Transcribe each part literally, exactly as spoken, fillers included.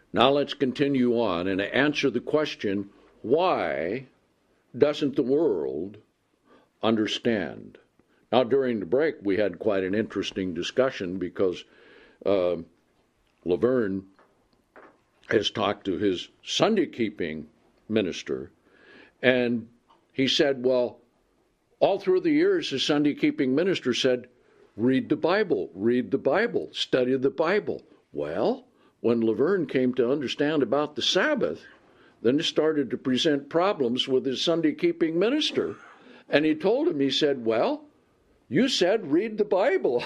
Now let's continue on and answer the question, why doesn't the world understand? Now, during the break, we had quite an interesting discussion because uh, Laverne has talked to his Sunday-keeping minister, and he said, well, all through the years, the Sunday-keeping minister said, read the Bible, read the Bible, study the Bible. Well, when Laverne came to understand about the Sabbath, then he started to present problems with his Sunday-keeping minister. And he told him, he said, well, you said read the Bible.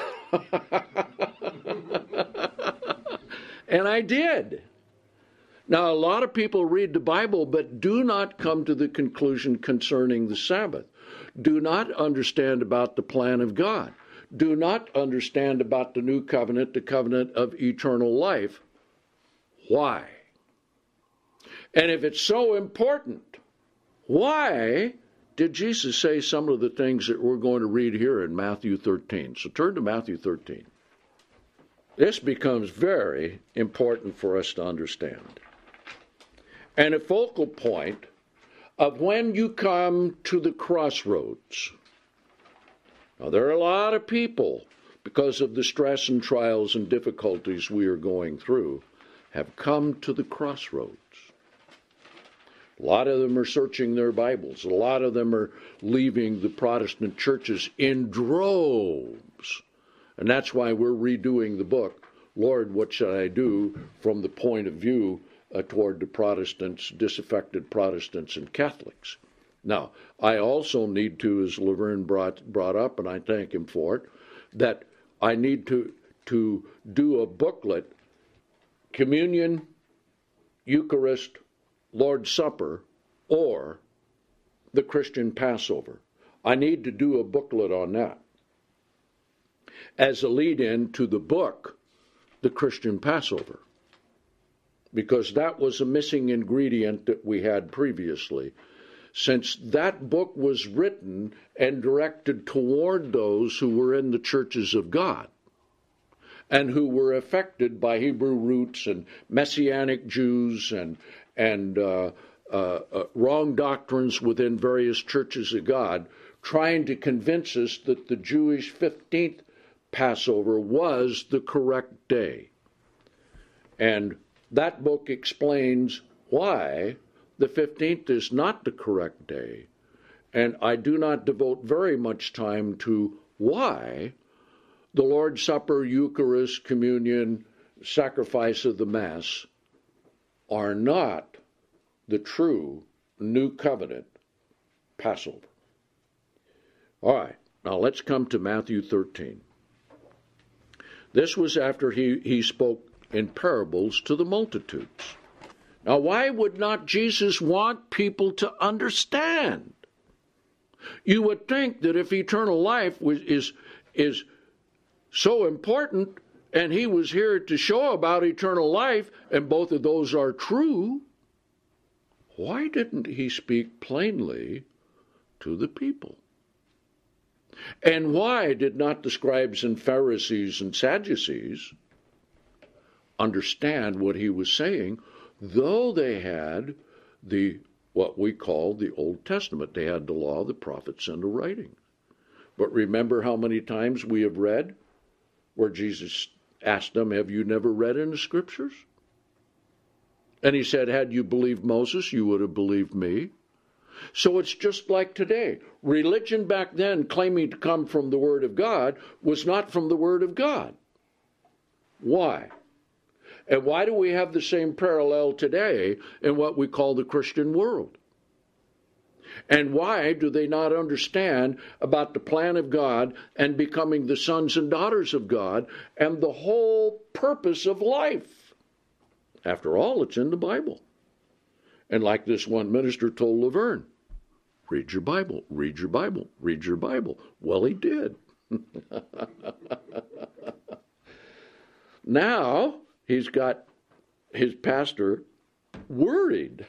And I did. Now, a lot of people read the Bible, but do not come to the conclusion concerning the Sabbath. Do not understand about the plan of God. Do not understand about the new covenant, the covenant of eternal life. Why? And if it's so important, why did Jesus say some of the things that we're going to read here in Matthew thirteen? So turn to Matthew thirteen. This becomes very important for us to understand. And a focal point of when you come to the crossroads. Now, there are a lot of people, because of the stress and trials and difficulties we are going through, have come to the crossroads. A lot of them are searching their Bibles. A lot of them are leaving the Protestant churches in droves. And that's why we're redoing the book, Lord, What Should I Do, from the point of view uh, toward the Protestants, disaffected Protestants and Catholics. Now, I also need to, as Laverne brought, brought up, and I thank him for it, that I need to, to do a booklet, Communion, Eucharist, Lord's Supper, or the Christian Passover. I need to do a booklet on that as a lead-in to the book, The Christian Passover, because that was a missing ingredient that we had previously, since that book was written and directed toward those who were in the churches of God and who were affected by Hebrew roots and Messianic Jews and and uh, uh, uh, wrong doctrines within various churches of God, trying to convince us that the Jewish fifteenth Passover was the correct day. And that book explains why the fifteenth is not the correct day. And I do not devote very much time to why the Lord's Supper, Eucharist, Communion, sacrifice of the Mass are not the true New Covenant Passover. All right, now let's come to Matthew thirteen. This was after he, he spoke in parables to the multitudes. Now, why would not Jesus want people to understand? You would think that if eternal life was, is, is so important, and he was here to show about eternal life, and both of those are true, why didn't he speak plainly to the people? And why did not the scribes and Pharisees and Sadducees understand what he was saying, though they had the what we call the Old Testament? They had the law, the prophets, and the writings. But remember how many times we have read where Jesus asked them, have you never read in the Scriptures? And he said, had you believed Moses, you would have believed me. So it's just like today. Religion back then, claiming to come from the Word of God, was not from the Word of God. Why? And why do we have the same parallel today in what we call the Christian world? And why do they not understand about the plan of God and becoming the sons and daughters of God and the whole purpose of life? After all, it's in the Bible. And like this one minister told Laverne, read your Bible, read your Bible, read your Bible. Well, he did. Now, he's got his pastor worried.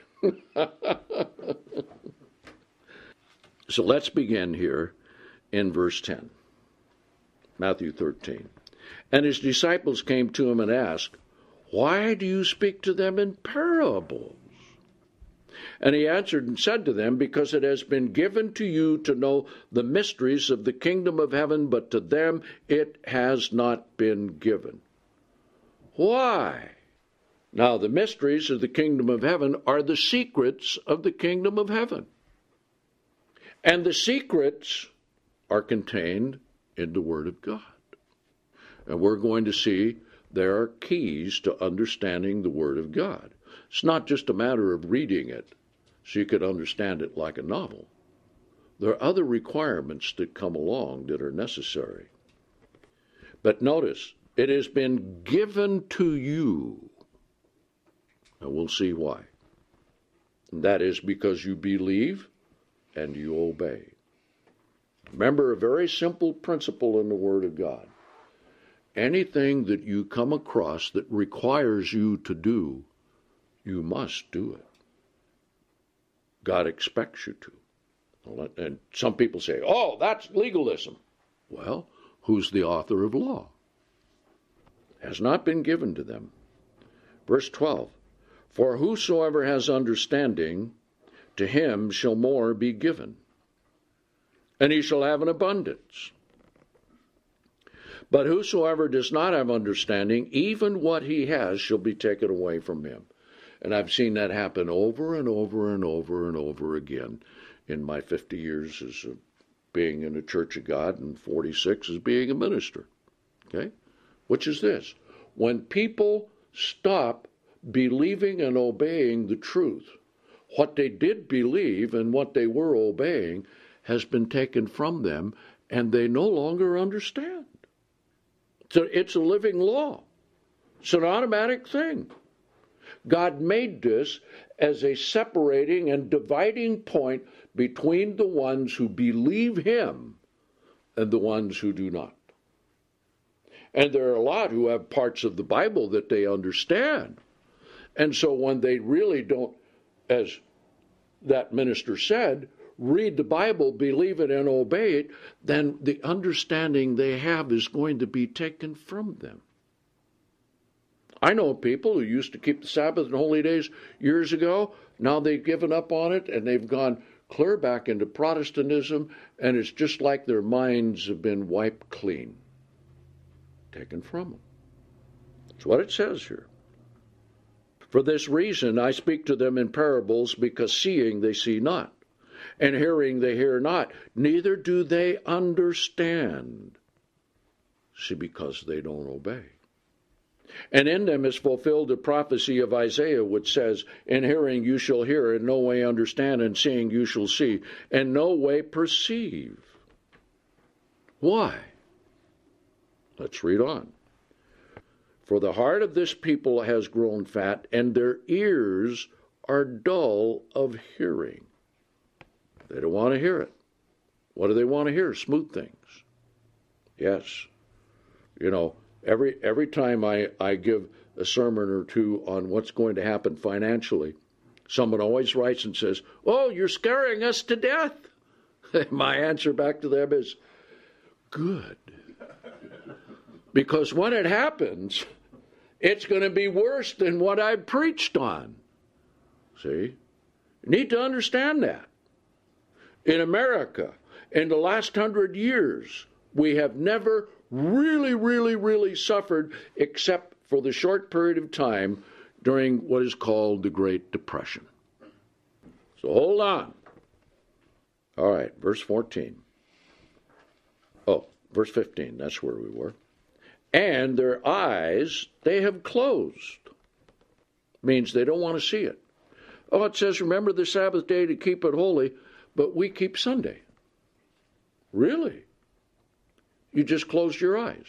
So let's begin here in verse ten, Matthew thirteen. And his disciples came to him and asked, why do you speak to them in parables? And he answered and said to them, because it has been given to you to know the mysteries of the kingdom of heaven, but to them it has not been given. Why? Now, the mysteries of the kingdom of heaven are the secrets of the kingdom of heaven. And the secrets are contained in the Word of God. And we're going to see there are keys to understanding the Word of God. It's not just a matter of reading it so you could understand it like a novel. There are other requirements that come along that are necessary. But notice, it has been given to you. And we'll see why. And that is because you believe and you obey. Remember a very simple principle in the Word of God. Anything that you come across that requires you to do, you must do it. God expects you to. And some people say, oh, that's legalism. Well, who's the author of law? Has not been given to them. Verse twelve, for whosoever has understanding, to him shall more be given, and he shall have an abundance. But whosoever does not have understanding, even what he has shall be taken away from him. And I've seen that happen over and over and over and over again in my fifty years as a, being in the Church of God and forty-six as being a minister. Okay? Which is this. When people stop believing and obeying the truth, what they did believe and what they were obeying has been taken from them, and they no longer understand. So it's a living law. It's an automatic thing. God made this as a separating and dividing point between the ones who believe him and the ones who do not. And there are a lot who have parts of the Bible that they understand. And so when they really don't, as that minister said, read the Bible, believe it, and obey it, then the understanding they have is going to be taken from them. I know people who used to keep the Sabbath and holy days years ago. Now they've given up on it, and they've gone clear back into Protestantism, and it's just like their minds have been wiped clean, taken from them. That's what it says here. For this reason I speak to them in parables, because seeing they see not, and hearing they hear not, neither do they understand. See, because they don't obey. And in them is fulfilled the prophecy of Isaiah, which says, in hearing you shall hear, and no way understand, and seeing you shall see, and no way perceive. Why? Let's read on. For the heart of this people has grown fat, and their ears are dull of hearing. They don't want to hear it. What do they want to hear? Smooth things. Yes. You know, every every time I, I give a sermon or two on what's going to happen financially, someone always writes and says, oh, you're scaring us to death. My answer back to them is, good. Because when it happens, it's going to be worse than what I preached on. See? You need to understand that. In America, in the last hundred years, we have never really, really, really suffered except for the short period of time during what is called the Great Depression. So hold on. All right, verse fourteen. Oh, verse fifteen, that's where we were. And their eyes they have closed. Means they don't want to see it. Oh, it says, remember the Sabbath day to keep it holy, but we keep Sunday. Really? You just closed your eyes.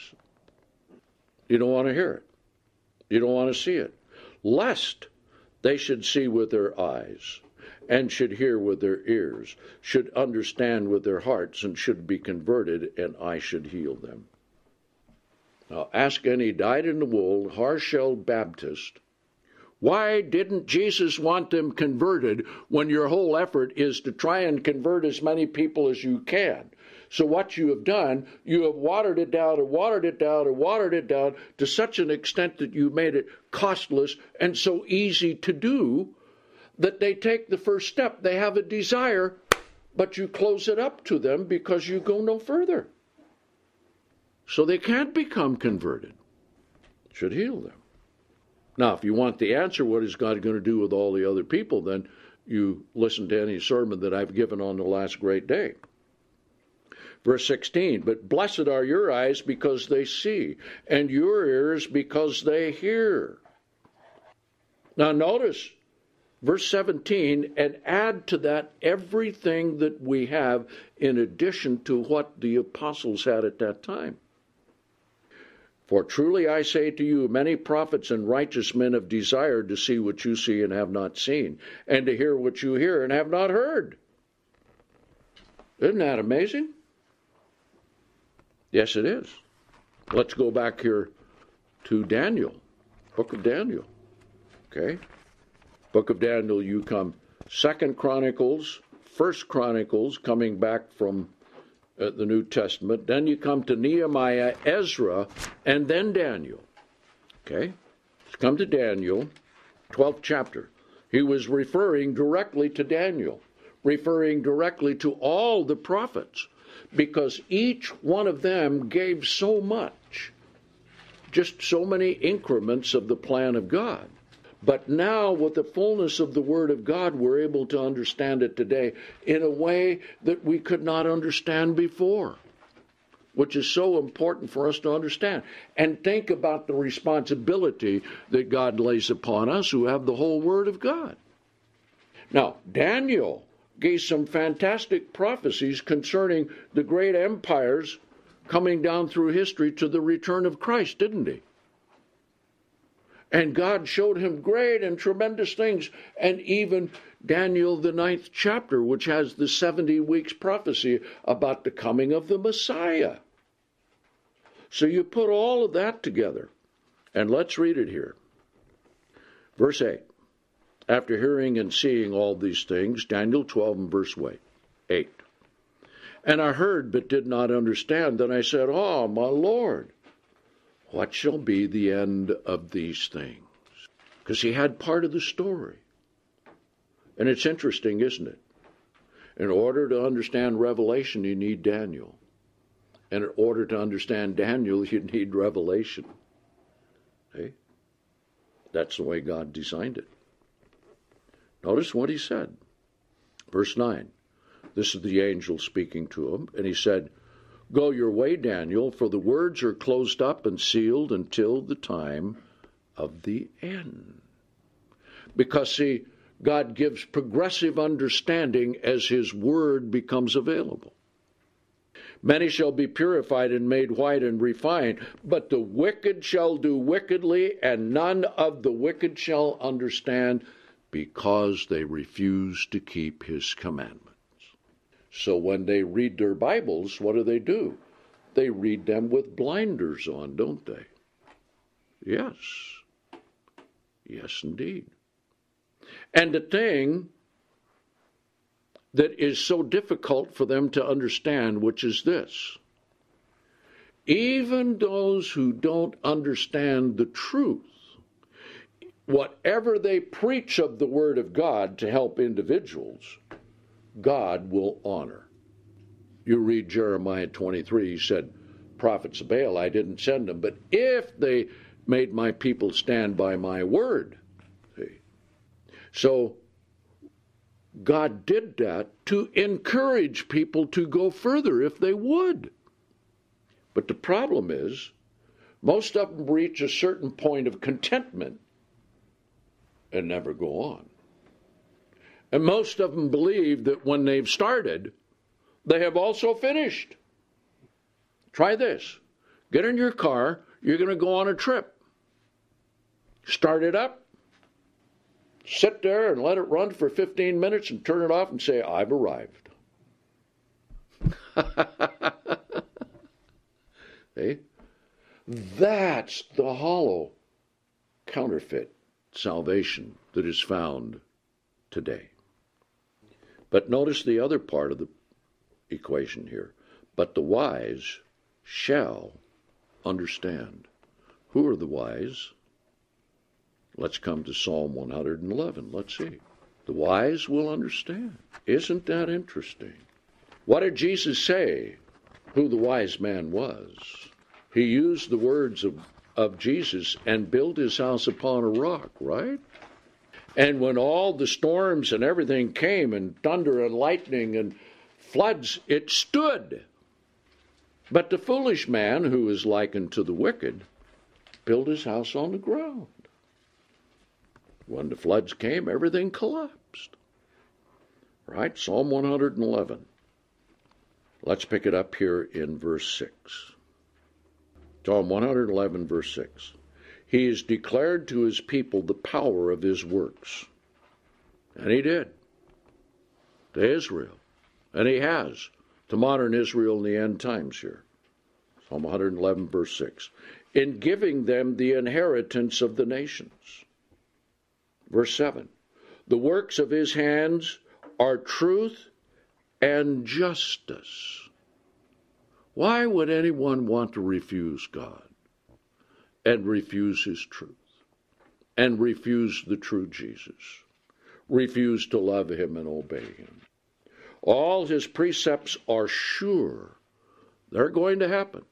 You don't want to hear it. You don't want to see it. Lest they should see with their eyes, and should hear with their ears, should understand with their hearts, and should be converted, and I should heal them. Now, ask any dyed-in-the-wool, hard-shelled Baptist, why didn't Jesus want them converted when your whole effort is to try and convert as many people as you can? So what you have done, you have watered it down and watered it down and watered it down to such an extent that you made it costless and so easy to do that they take the first step. They have a desire, but you close it up to them because you go no further. So they can't become converted. It should heal them. Now, if you want the answer, what is God going to do with all the other people, then you listen to any sermon that I've given on the last great day. Verse sixteen, but blessed are your eyes because they see, and your ears because they hear. Now notice verse seventeen, and add to that everything that we have in addition to what the apostles had at that time. For truly I say to you, many prophets and righteous men have desired to see what you see and have not seen, and to hear what you hear and have not heard. Isn't that amazing? Yes, it is. Let's go back here to Daniel, book of Daniel. Okay? Book of Daniel, you come Second Chronicles, First Chronicles, coming back from uh, the New Testament. Then you come to Nehemiah, Ezra, and then Daniel. Okay? Let's come to Daniel, twelfth chapter. He was referring directly to Daniel, referring directly to all the prophets, because each one of them gave so much, just so many increments of the plan of God. But now, with the fullness of the Word of God, we're able to understand it today in a way that we could not understand before, which is so important for us to understand. And think about the responsibility that God lays upon us who have the whole Word of God. Now, Daniel gave some fantastic prophecies concerning the great empires coming down through history to the return of Christ, didn't he? And God showed him great and tremendous things. And even Daniel, the ninth chapter, which has the seventy weeks prophecy about the coming of the Messiah. So you put all of that together. And let's read it here. Verse eight. After hearing and seeing all these things, Daniel twelve and verse eight. And I heard but did not understand. Then I said, Oh, my Lord, what shall be the end of these things? Because he had part of the story. And it's interesting, isn't it? In order to understand Revelation, you need Daniel. And in order to understand Daniel, you need Revelation. Okay? That's the way God designed it. Notice what he said. Verse nine. This is the angel speaking to him. And he said, Go your way, Daniel, for the words are closed up and sealed until the time of the end. Because, see, God gives progressive understanding as his word becomes available. Many shall be purified and made white and refined, but the wicked shall do wickedly, and none of the wicked shall understand, because they refuse to keep his commandments. So when they read their Bibles, what do they do? They read them with blinders on, don't they? Yes. Yes, indeed. And the thing that is so difficult for them to understand, which is this: even those who don't understand the truth, whatever they preach of the Word of God to help individuals, God will honor. You read Jeremiah twenty-three, he said, prophets of Baal, I didn't send them, but if they made my people stand by my word. See? So God did that to encourage people to go further if they would. But the problem is, most of them reach a certain point of contentment and never go on. And most of them believe that when they've started, they have also finished. Try this. Get in your car. You're going to go on a trip. Start it up. Sit there and let it run for fifteen minutes and turn it off and say, I've arrived. See? That's the hollow counterfeit salvation that is found today. But notice the other part of the equation here. but the wise shall understand. Who are the wise? Let's come to Psalm one hundred eleven. Let's see. The wise will understand. Isn't that interesting? What did Jesus say who the wise man was? He used the words of, of Jesus and built his house upon a rock, right? And when all the storms and everything came, and thunder and lightning and floods, it stood. But the foolish man, who is likened to the wicked, built his house on the ground. When the floods came, everything collapsed. Right? Psalm one hundred eleven. Let's pick it up here in verse six. Psalm one hundred eleven, verse six. He has declared to his people the power of his works. And he did. To Israel. And he has. To modern Israel in the end times here. Psalm one hundred eleven, verse six. In giving them the inheritance of the nations. Verse seven. The works of his hands are truth and justice. Why would anyone want to refuse God and refuse his truth and refuse the true Jesus, refuse to love him and obey him? All his precepts are sure. They're going to happen.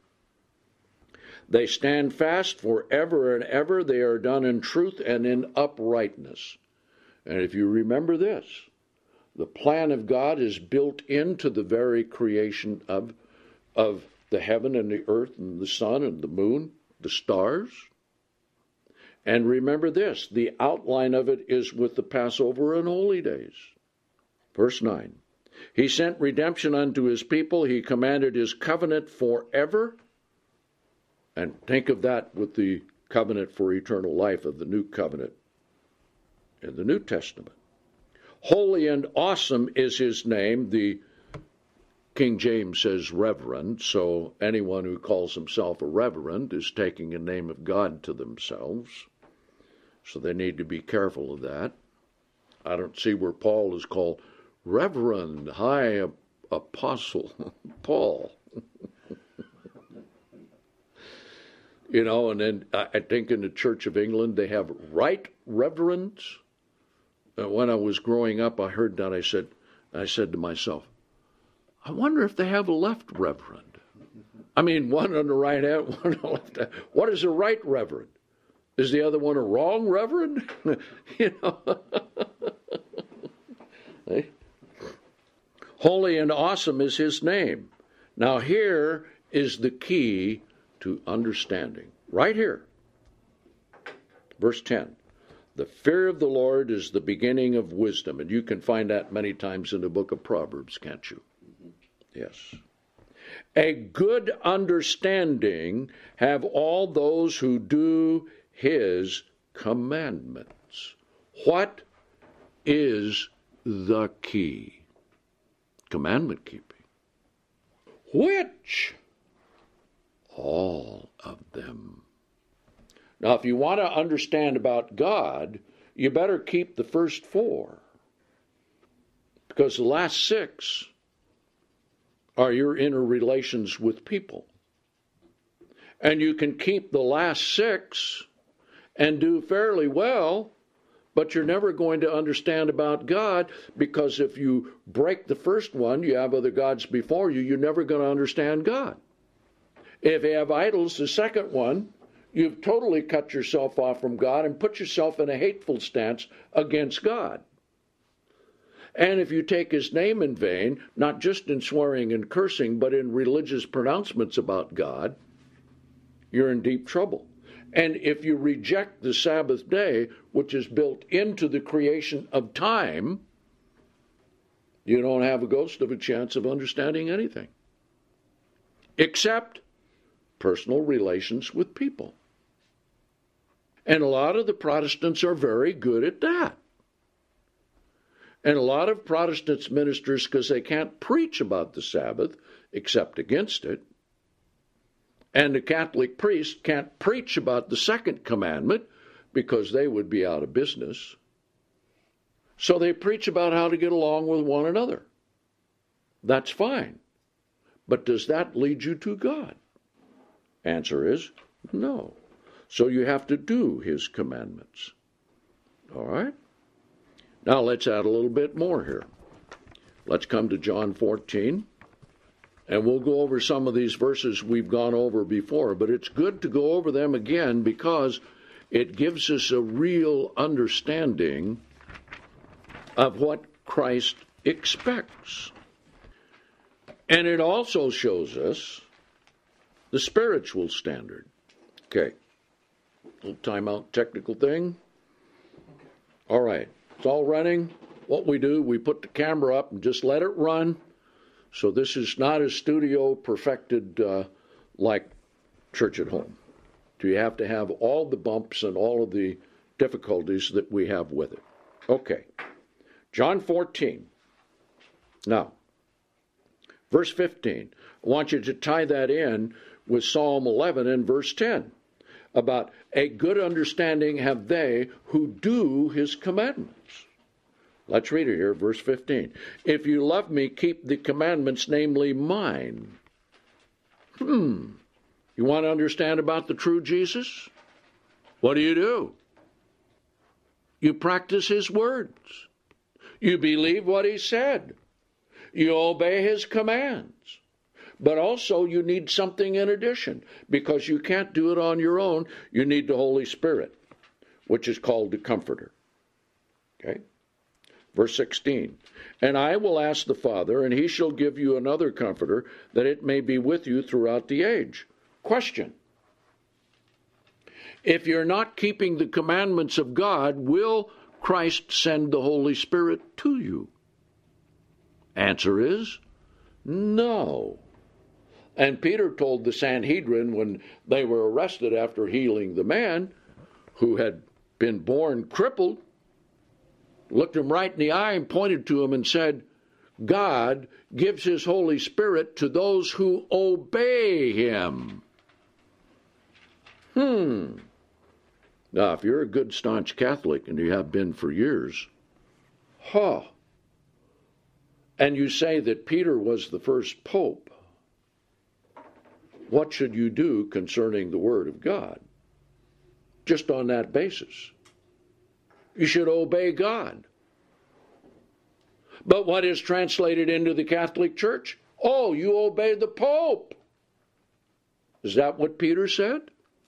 They stand fast forever and ever. They are done in truth and in uprightness. And if you remember this, the plan of God is built into the very creation of, of the heaven and the earth and the sun and the moon, the stars. And remember this, the outline of it is with the Passover and holy days. Verse nine. He sent redemption unto his people. He commanded his covenant forever. And think of that with the covenant for eternal life of the new covenant in the New Testament. Holy and awesome is his name. The King James says reverend, so anyone who calls himself a reverend is taking a name of God to themselves. So they need to be careful of that. I don't see where Paul is called Reverend, High Apostle Paul. You know, and then I think in the Church of England they have right reverends. When I was growing up, I heard that. I said, I said to myself, I wonder if they have a left reverend. I mean, one on the right hand, one on the left hand. What is a right reverend? Is the other one a wrong reverend? You know. Hey? Holy and awesome is his name. Now here is the key to understanding. Right here. Verse ten. The fear of the Lord is the beginning of wisdom. And you can find that many times in the book of Proverbs, can't you? Yes. A good understanding have all those who do his commandments. What is the key? Commandment keeping. Which? All of them. Now, if you want to understand about God, you better keep the first four. Because the last six are your inner relations with people. And you can keep the last six and do fairly well, but you're never going to understand about God, because if you break the first one, you have other gods before you, you're never going to understand God. If you have idols, the second one, you've totally cut yourself off from God and put yourself in a hateful stance against God. And if you take his name in vain, not just in swearing and cursing, but in religious pronouncements about God, you're in deep trouble. And if you reject the Sabbath day, which is built into the creation of time, you don't have a ghost of a chance of understanding anything. Except personal relations with people. And a lot of the Protestants are very good at that. And a lot of Protestant ministers, because they can't preach about the Sabbath except against it, and the Catholic priest can't preach about the second commandment because they would be out of business. So they preach about how to get along with one another. That's fine. But does that lead you to God? Answer is no. So you have to do his commandments. All right? Now let's add a little bit more here. Let's come to John fourteen, and we'll go over some of these verses we've gone over before, but it's good to go over them again because it gives us a real understanding of what Christ expects. And it also shows us the spiritual standard. Okay. Little timeout technical thing. All right. It's all running. What we do, we put the camera up and just let it run. So this is not a studio perfected uh, like Church at Home. Do you have to have all the bumps and all of the difficulties that we have with it? Okay. John fourteen. Now, verse fifteen. I want you to tie that in with Psalm eleven and verse ten. About a good understanding have they who do his commandments. Let's read it here, verse fifteen. If you love me, keep the commandments, namely mine. Hmm. You want to understand about the true Jesus? What do you do? You practice his words. You believe what he said. You obey his commands. But also you need something in addition, because you can't do it on your own. You need the Holy Spirit, which is called the Comforter. Okay? Verse sixteen. And I will ask the Father, and he shall give you another Comforter, that it may be with you throughout the age. Question. If you're not keeping the commandments of God, will Christ send the Holy Spirit to you? Answer is no. And Peter told the Sanhedrin when they were arrested after healing the man who had been born crippled, looked him right in the eye and pointed to him and said, God gives his Holy Spirit to those who obey him. Hmm. Now, if you're a good staunch Catholic, and you have been for years, huh, and you say that Peter was the first pope, what should you do concerning the Word of God? Just on that basis. You should obey God. But what is translated into the Catholic Church? Oh, you obey the Pope. Is that what Peter said?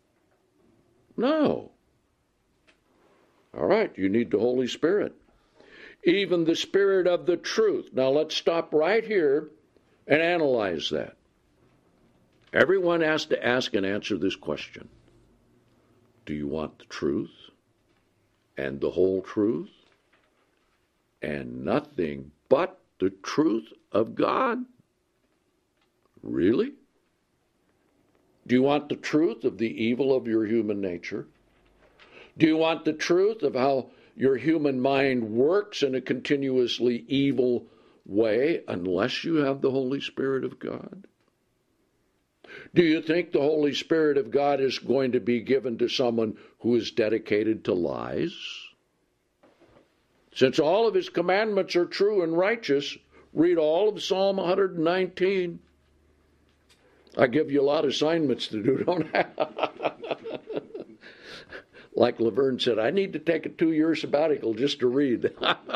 No. All right, you need the Holy Spirit. Even the Spirit of the truth. Now let's stop right here and analyze that. Everyone has to ask and answer this question. Do you want the truth and the whole truth and nothing but the truth of God? Really? Do you want the truth of the evil of your human nature? Do you want the truth of how your human mind works in a continuously evil way unless you have the Holy Spirit of God? Do you think the Holy Spirit of God is going to be given to someone who is dedicated to lies? Since all of his commandments are true and righteous, read all of Psalm one nineteen. I give you a lot of assignments to do, don't I? Like Laverne said, I need to take a two-year sabbatical just to read.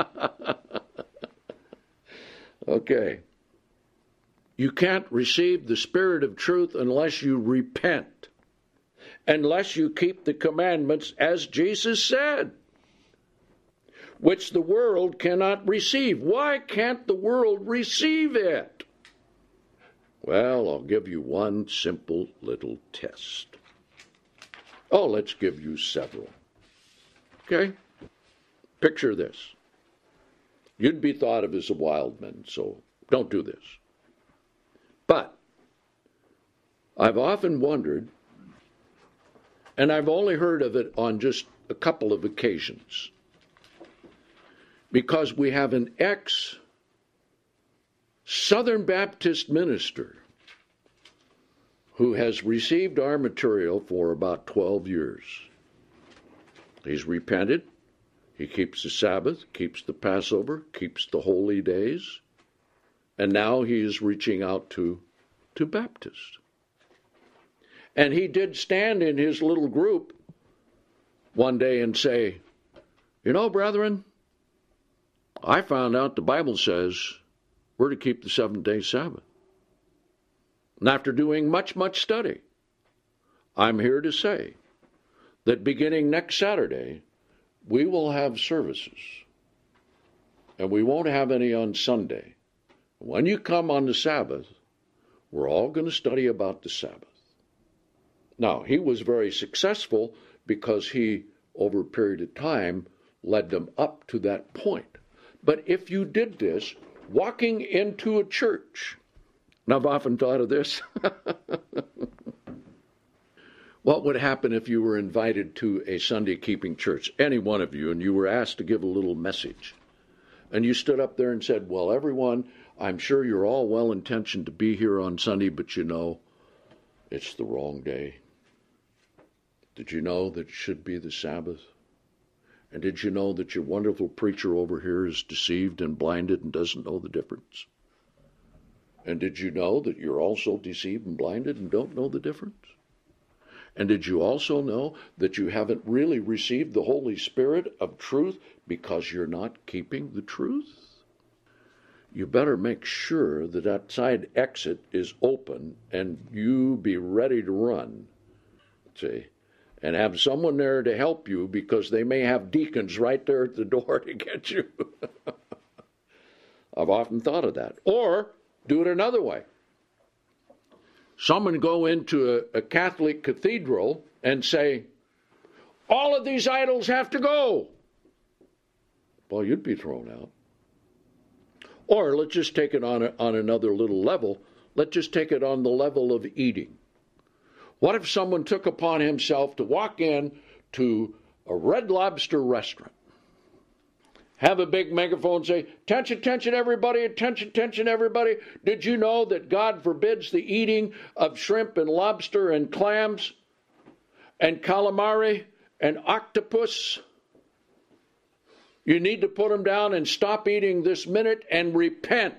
Okay. You can't receive the Spirit of truth unless you repent, unless you keep the commandments as Jesus said, which the world cannot receive. Why can't the world receive it? Well, I'll give you one simple little test. Oh, let's give you several. Okay? Picture this. You'd be thought of as a wild man, so don't do this. But I've often wondered, and I've only heard of it on just a couple of occasions, because we have an ex-Southern Baptist minister who has received our material for about twelve years. He's repented. He keeps the Sabbath, keeps the Passover, keeps the holy days. And now he is reaching out to to Baptist. And he did stand in his little group one day and say, you know, brethren, I found out the Bible says we're to keep the seventh-day Sabbath. And after doing much, much study, I'm here to say that beginning next Saturday, we will have services. And we won't have any on Sunday. When you come on the Sabbath, we're all going to study about the Sabbath. Now, he was very successful because he, over a period of time, led them up to that point. But if you did this, walking into a church, and I've often thought of this, what would happen if you were invited to a Sunday-keeping church, any one of you, and you were asked to give a little message? And you stood up there and said, well, everyone, I'm sure you're all well-intentioned to be here on Sunday, but you know, it's the wrong day. Did you know that it should be the Sabbath? And did you know that your wonderful preacher over here is deceived and blinded and doesn't know the difference? And did you know that you're also deceived and blinded and don't know the difference? And did you also know that you haven't really received the Holy Spirit of truth because you're not keeping the truth? You better make sure that that side exit is open and you be ready to run. See? And have someone there to help you because they may have deacons right there at the door to get you. I've often thought of that. Or do it another way. Someone go into a, a Catholic cathedral and say, all of these idols have to go. Well, you'd be thrown out. Or let's just take it on, a, on another little level. Let's just take it on the level of eating. What if someone took upon himself to walk in to a Red Lobster restaurant, have a big megaphone say, attention, attention, everybody, attention, attention, everybody. Did you know that God forbids the eating of shrimp and lobster and clams and calamari and octopus? You need to put them down and stop eating this minute and repent.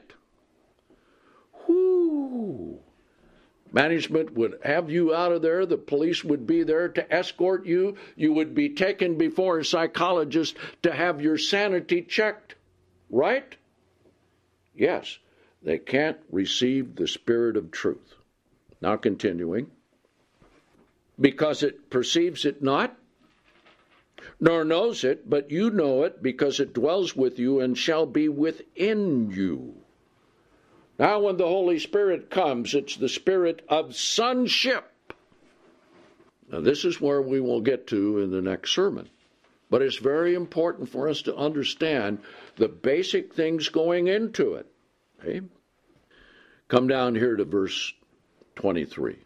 Whoo! Management would have you out of there. The police would be there to escort you. You would be taken before a psychologist to have your sanity checked. Right? Yes. They can't receive the Spirit of truth. Now continuing. Because it perceives it not, nor knows it, but you know it because it dwells with you and shall be within you. Now when the Holy Spirit comes, it's the spirit of sonship. Now this is where we will get to in the next sermon. But it's very important for us to understand the basic things going into it. Okay? Come down here to verse twenty-three.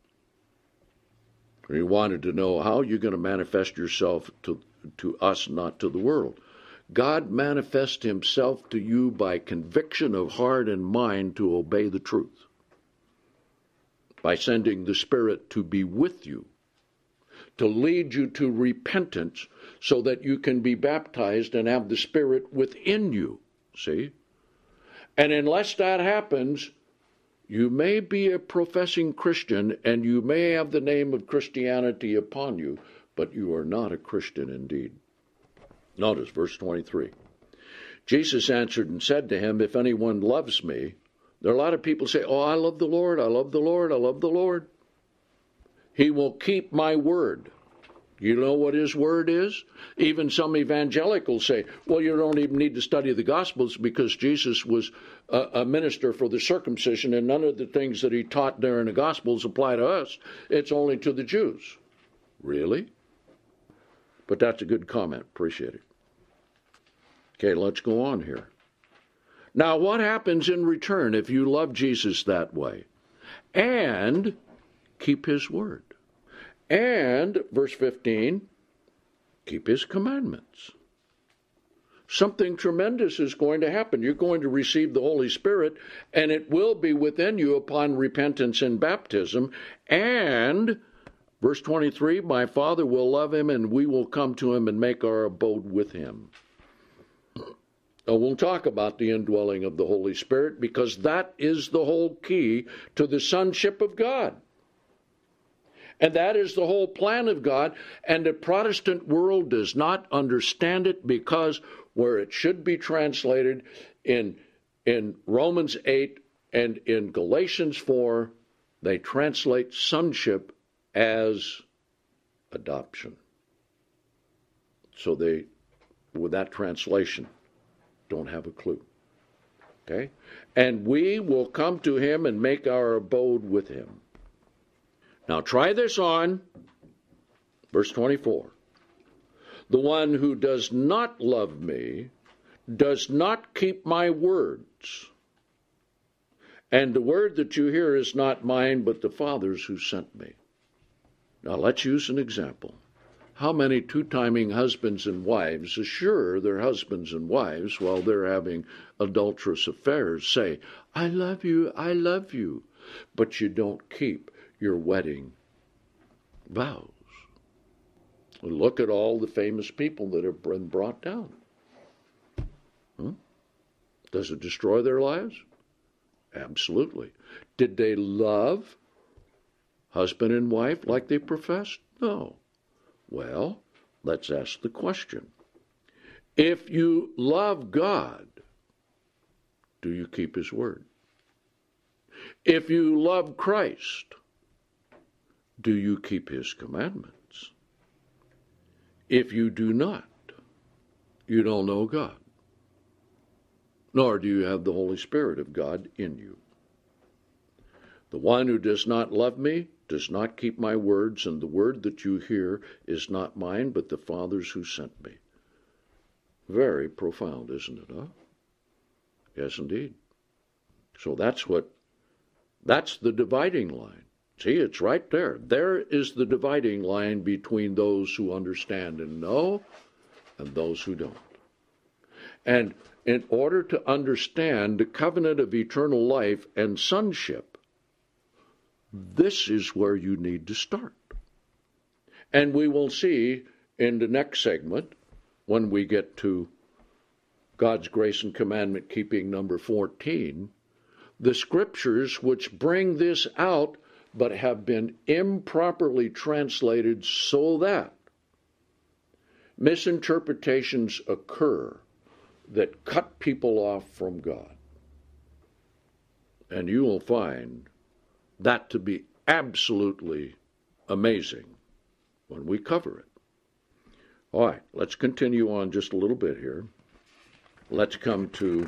He wanted to know how you're going to manifest yourself to, to us, not to the world. God manifests himself to you by conviction of heart and mind to obey the truth, by sending the Spirit to be with you, to lead you to repentance so that you can be baptized and have the Spirit within you. See? And unless that happens, you may be a professing Christian and you may have the name of Christianity upon you, but you are not a Christian indeed. Notice verse twenty-three. Jesus answered and said to him, if anyone loves me, there are a lot of people say, oh, I love the Lord, I love the Lord, I love the Lord. He will keep my word. You know what his word is? Even some evangelicals say, well, you don't even need to study the Gospels because Jesus was a, a minister for the circumcision and none of the things that he taught there in the Gospels apply to us. It's only to the Jews. Really? But that's a good comment. Appreciate it. Okay, let's go on here. Now, what happens in return if you love Jesus that way? And keep his word. And, verse fifteen, keep his commandments. Something tremendous is going to happen. You're going to receive the Holy Spirit, and it will be within you upon repentance and baptism. And, verse twenty-three, my Father will love him, and we will come to him and make our abode with him. And we'll talk about the indwelling of the Holy Spirit, because that is the whole key to the sonship of God. And that is the whole plan of God. And the Protestant world does not understand it, because where it should be translated in, in Romans eight and in Galatians four, they translate sonship as adoption. So they, with that translation, don't have a clue. Okay? And we will come to him and make our abode with him. Now try this on. Verse twenty-four. The one who does not love me does not keep my words. And the word that you hear is not mine, but the Father's who sent me. Now let's use an example. How many two-timing husbands and wives assure their husbands and wives while they're having adulterous affairs say, I love you, I love you, but you don't keep your wedding vows? Look at all the famous people that have been brought down. Huh? Does it destroy their lives? Absolutely. Did they love husband and wife like they professed? No. Well, let's ask the question. If you love God, do you keep his word? If you love Christ, do you keep his commandments? If you do not, you don't know God, nor do you have the Holy Spirit of God in you. The one who does not love me does not keep my words, and the word that you hear is not mine, but the Father's who sent me. Very profound, isn't it, huh? Yes, indeed. So that's what, that's the dividing line. See, it's right there. There is the dividing line between those who understand and know and those who don't. And in order to understand the covenant of eternal life and sonship, this is where you need to start. And we will see in the next segment, when we get to God's grace and commandment keeping number fourteen, the scriptures which bring this out but have been improperly translated so that misinterpretations occur that cut people off from God. And you will find that to be absolutely amazing when we cover it. All right, let's continue on just a little bit here. Let's come to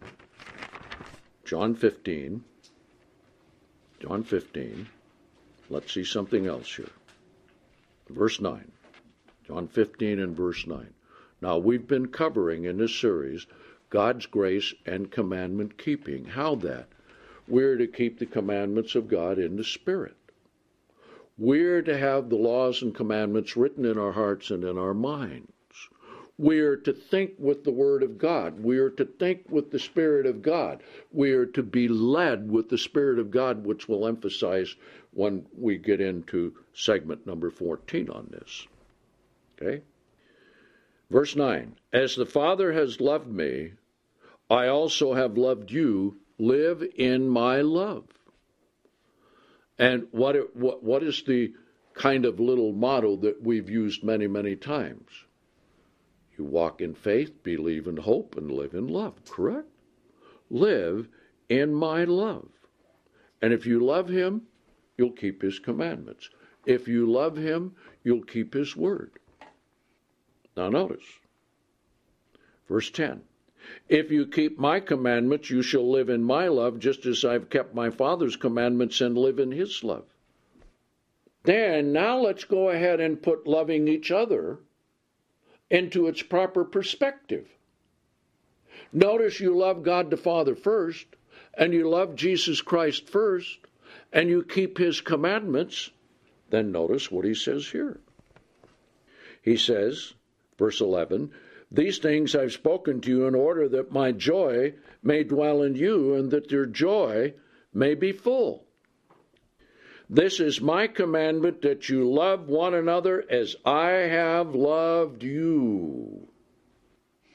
John fifteen. John fifteen. Let's see something else here. Verse nine. John fifteen and verse nine. Now, we've been covering in this series God's grace and commandment keeping. How that? We're to keep the commandments of God in the Spirit. We're to have the laws and commandments written in our hearts and in our minds. We're to think with the Word of God. We're to think with the Spirit of God. We're to be led with the Spirit of God, which we'll emphasize when we get into segment number fourteen on this. Okay? Verse nine, as the Father has loved me, I also have loved you. Live in my love. And what, what, what is the kind of little motto that we've used many, many times? You walk in faith, believe in hope, and live in love, correct? Live in my love. And if you love him, you'll keep his commandments. If you love him, you'll keep his word. Now notice, verse ten. If you keep my commandments, you shall live in my love, just as I've kept my Father's commandments and live in his love. Then, now let's go ahead and put loving each other into its proper perspective. Notice you love God the Father first, and you love Jesus Christ first, and you keep his commandments. Then notice what he says here. He says, verse eleven, these things I've spoken to you in order that my joy may dwell in you and that your joy may be full. This is my commandment, that you love one another as I have loved you.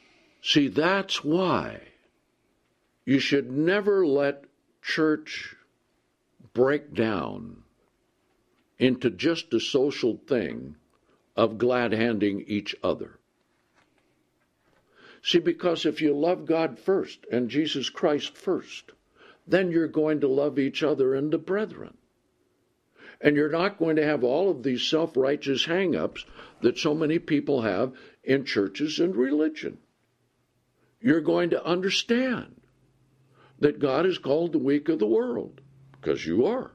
See, that's why you should never let church break down into just a social thing of glad-handing each other. See, because if you love God first and Jesus Christ first, then you're going to love each other and the brethren. And you're not going to have all of these self-righteous hang-ups that so many people have in churches and religion. You're going to understand that God is called the weak of the world, because you are.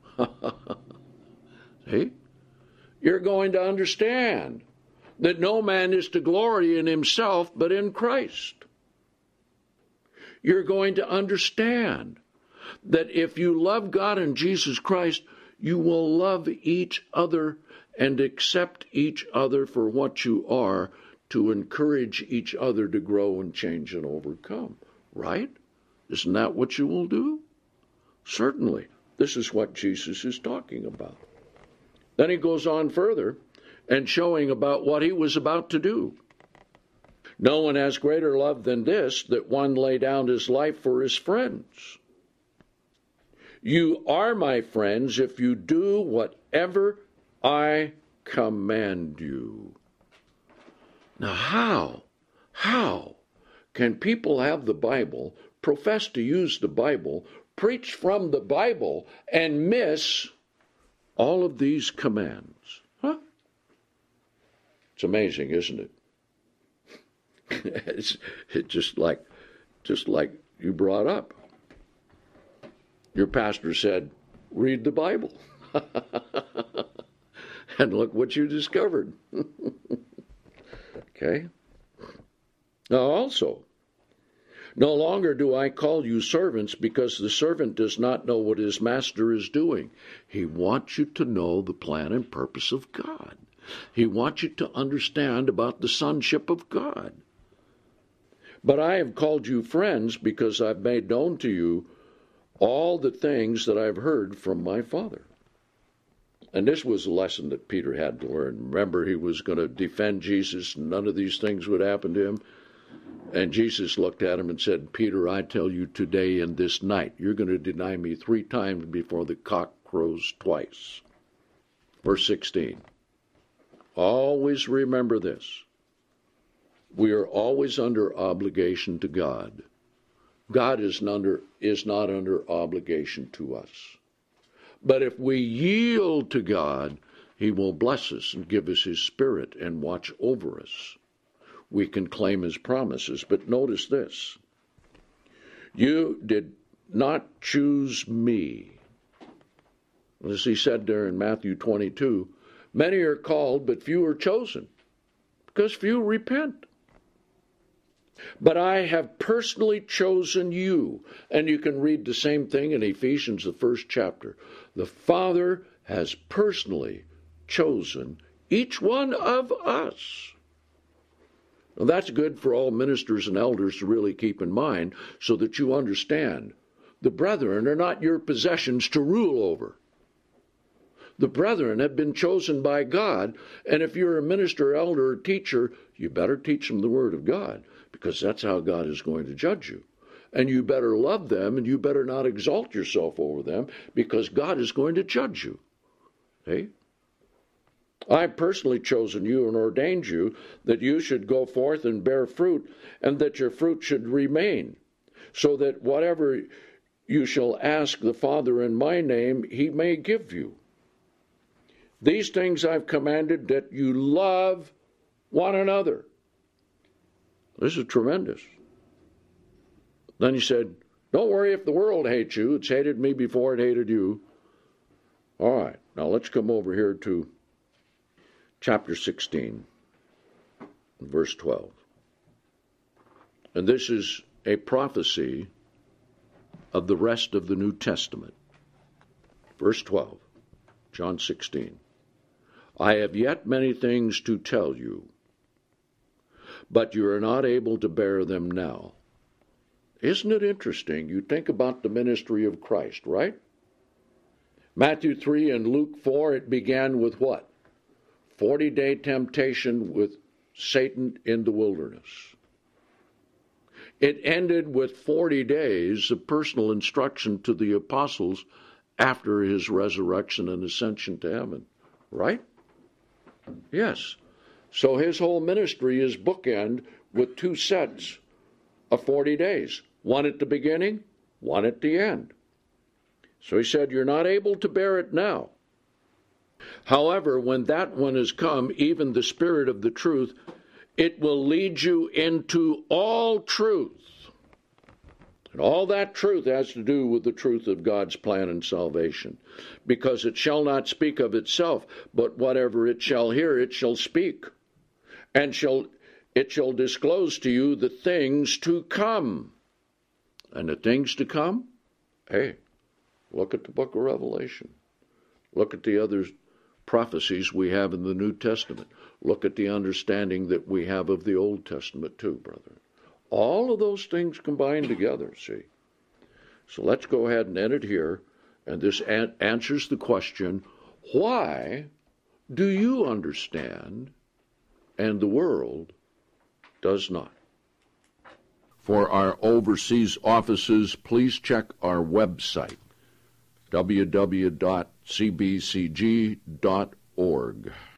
See? You're going to understand that no man is to glory in himself but in Christ. You're going to understand that if you love God and Jesus Christ, you will love each other and accept each other for what you are, to encourage each other to grow and change and overcome. Right? Isn't that what you will do? Certainly. This is what Jesus is talking about. Then he goes on further and showing about what he was about to do. No one has greater love than this, that one lay down his life for his friends. You are my friends if you do whatever I command you. Now how, how can people have the Bible, profess to use the Bible, preach from the Bible, and miss all of these commands? Huh? It's amazing, isn't it? it's, it's just like, just like you brought up. Your pastor said, read the Bible. And look what you discovered. Okay? Now also, no longer do I call you servants, because the servant does not know what his master is doing. He wants you to know the plan and purpose of God. He wants you to understand about the sonship of God. But I have called you friends, because I've made known to you all the things that I've heard from my Father. And this was a lesson that Peter had to learn. Remember, he was going to defend Jesus, and none of these things would happen to him. And Jesus looked at him and said, Peter, I tell you today and this night, you're going to deny me three times before the cock crows twice. Verse sixteen. Always remember this. We are always under obligation to God. God is under, is not under obligation to us. But if we yield to God, he will bless us and give us his Spirit and watch over us. We can claim his promises. But notice this. You did not choose me. As he said there in Matthew twenty-two, many are called, but few are chosen, because few repent. But I have personally chosen you. And you can read the same thing in Ephesians, the first chapter. The Father has personally chosen each one of us. Now, that's good for all ministers and elders to really keep in mind, so that you understand. The brethren are not your possessions to rule over. The brethren have been chosen by God, and if you're a minister, elder, or teacher, you better teach them the Word of God, because that's how God is going to judge you. And you better love them, and you better not exalt yourself over them, because God is going to judge you. Okay? I've personally chosen you and ordained you that you should go forth and bear fruit, and that your fruit should remain, so that whatever you shall ask the Father in my name, he may give you. These things I've commanded, that you love one another. This is tremendous. Then he said, don't worry if the world hates you. It's hated me before it hated you. All right, now let's come over here to chapter sixteen, verse twelve. And this is a prophecy of the rest of the New Testament. Verse twelve, John sixteen. I have yet many things to tell you, but you are not able to bear them now. Isn't it interesting? You think about the ministry of Christ, right? Matthew three and Luke four, it began with what? forty-day temptation with Satan in the wilderness. It ended with forty days of personal instruction to the apostles after his resurrection and ascension to heaven. Right? Yes. So his whole ministry is bookend with two sets of forty days. One at the beginning, one at the end. So he said, you're not able to bear it now. However, when that one has come, even the Spirit of the truth, it will lead you into all truth. And all that truth has to do with the truth of God's plan and salvation. Because it shall not speak of itself, but whatever it shall hear, it shall speak. And shall it shall disclose to you the things to come. And the things to come? Hey, look at the book of Revelation. Look at the other prophecies we have in the New Testament. Look at the understanding that we have of the Old Testament too, brother. All of those things combined together, see. So let's go ahead and end it here. And this an- answers the question, why do you understand and the world does not? For our overseas offices, please check our website, w w w dot c b c g dot org.